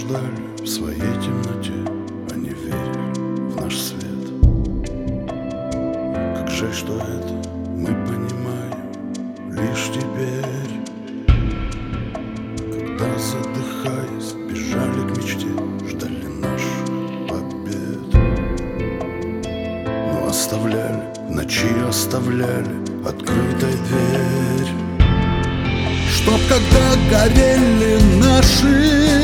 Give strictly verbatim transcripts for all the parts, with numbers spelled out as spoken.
ждали в своей темноте, они верили в наш свет. Как жаль, что это мы понимаем лишь теперь, когда, задыхаясь, бежали к мечте, ждали наших побед. Но оставляли, в ночи оставляли открытой дверь, чтоб когда горели наши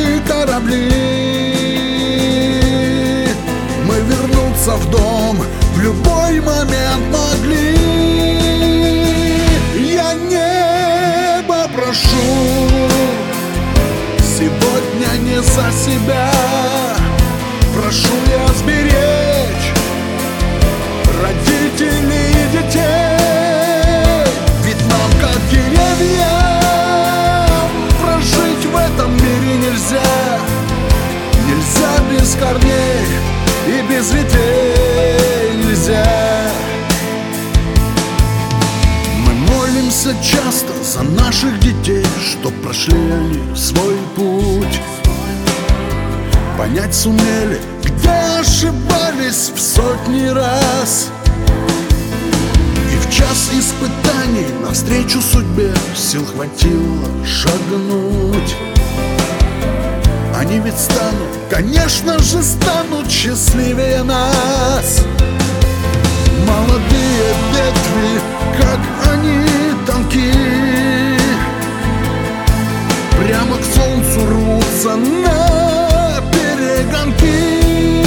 корабли, мы вернуться в дом в любой момент могли. Я небо прошу сегодня не за себя, прошу я сберечь родителей и детей, ведь нам как деревьям прожить в этом мире нельзя. Нельзя без корней и без ветвей нельзя. Мы молимся часто за наших детей, чтоб прошли они свой путь, понять сумели, где ошибались в сотни раз, и в час испытаний навстречу судьбе сил хватило шагнуть. Они ведь станут, конечно же станут счастливее нас. Молодые ветви, как они тонки, прямо к солнцу рвутся на перегонки.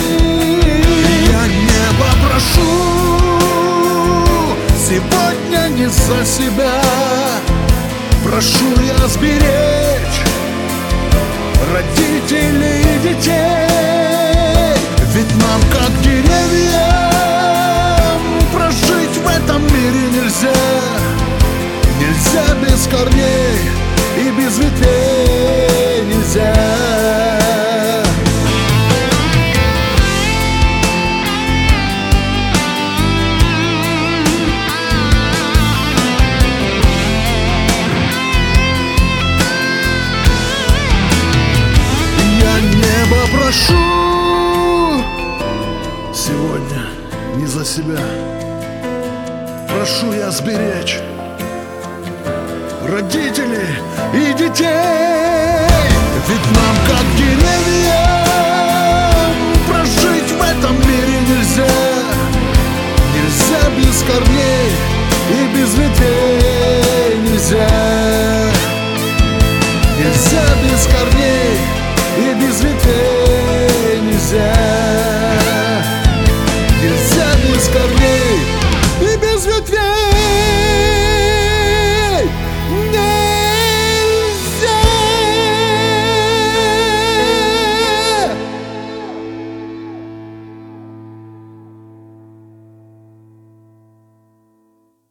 Я небо прошу сегодня не за себя, прошу я сберечь родителей и детей, ведь нам как деревьям прожить в этом мире нельзя. Нельзя без корней и без ветвей нельзя. Прошу сегодня не за себя, прошу я сберечь родителей и детей, ведь нам как деревьям прожить в этом мире нельзя. Нельзя без корней и без ветвей нельзя.